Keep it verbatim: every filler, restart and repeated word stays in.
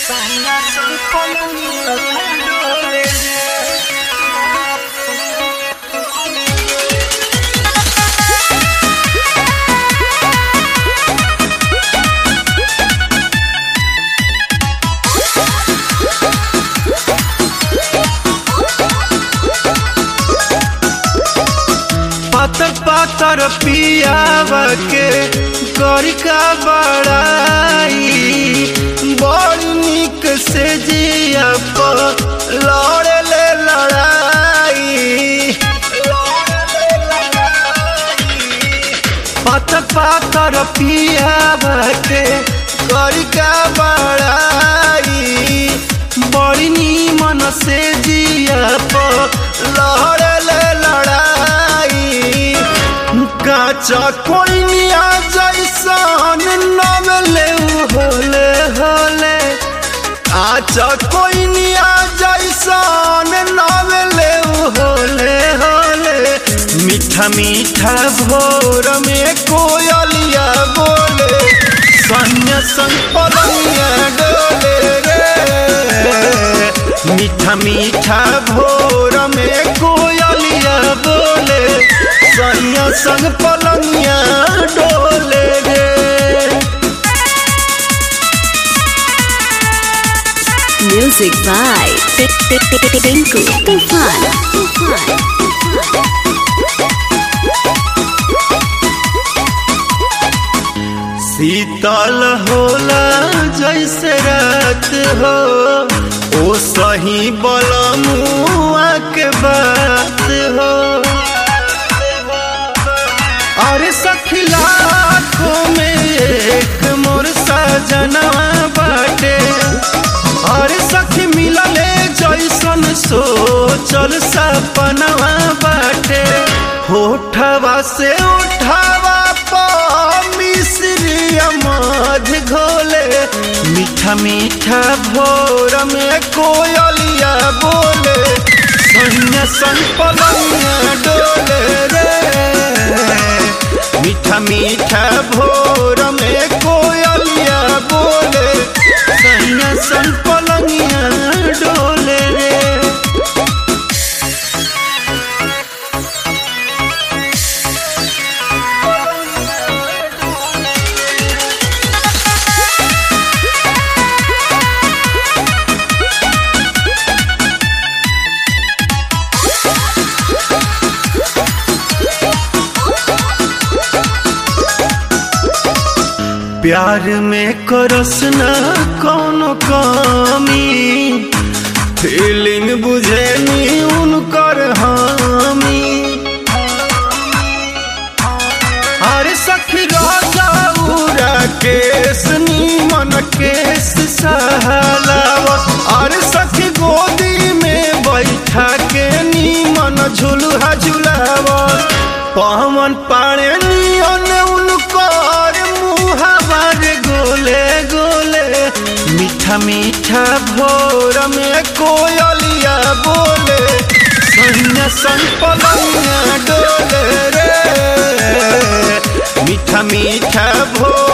पातर पातर पियावा के करी का बड़ाई बड़ निक से जिया पर लड़े ले लड़ाई। पातर पातर पियावा के करी का बड़ाई बड़ निमन से जिया पर लड़े ले लड़ाई। काचा कोई निया जैसन नवले होले होले आचा कोई निया जैसन नवले होले होले। मीठा मीठा भोर में कोयलिया बोले सन्या संग पलंगिया डोले रे। मीठा मीठा भोर में कोयलिया बोले सैया संग पलंगिया डोले रे। Music by Tinku Tufan. शीतल होला जैसे रात हो ओ सही बलमुआ के बात हो। अरे सखी लाखों में एक मोर सजनवा बाटे। अरे सखी मिलले जैसन सोचल सपनवा बाटे। होठवा से उठावा पर मिश्रिया मध घोले मीठा मीठा भोर में कोयलिया बोले सैया संग पलंगिया डोले रे। मीठा मीठा भोर में कोयलिया बोले सैया संग पलंगिया डोले रे। प्यार में करस न कोनो कमी फीलिंग बुझे नी उनकर हामी। अरे सखी राजा उरा केस नीमन केस सहलावा। अरे सखी गोदी में बैठा के नीमन झुलुहा झुलावा। पवन पाड़े नियन उनकर मुहावर गोले गोले मीठा मीठा भोर में कोयलिया बोले सैया संग पलंगिया डोले रे। मीठा मीठा भोर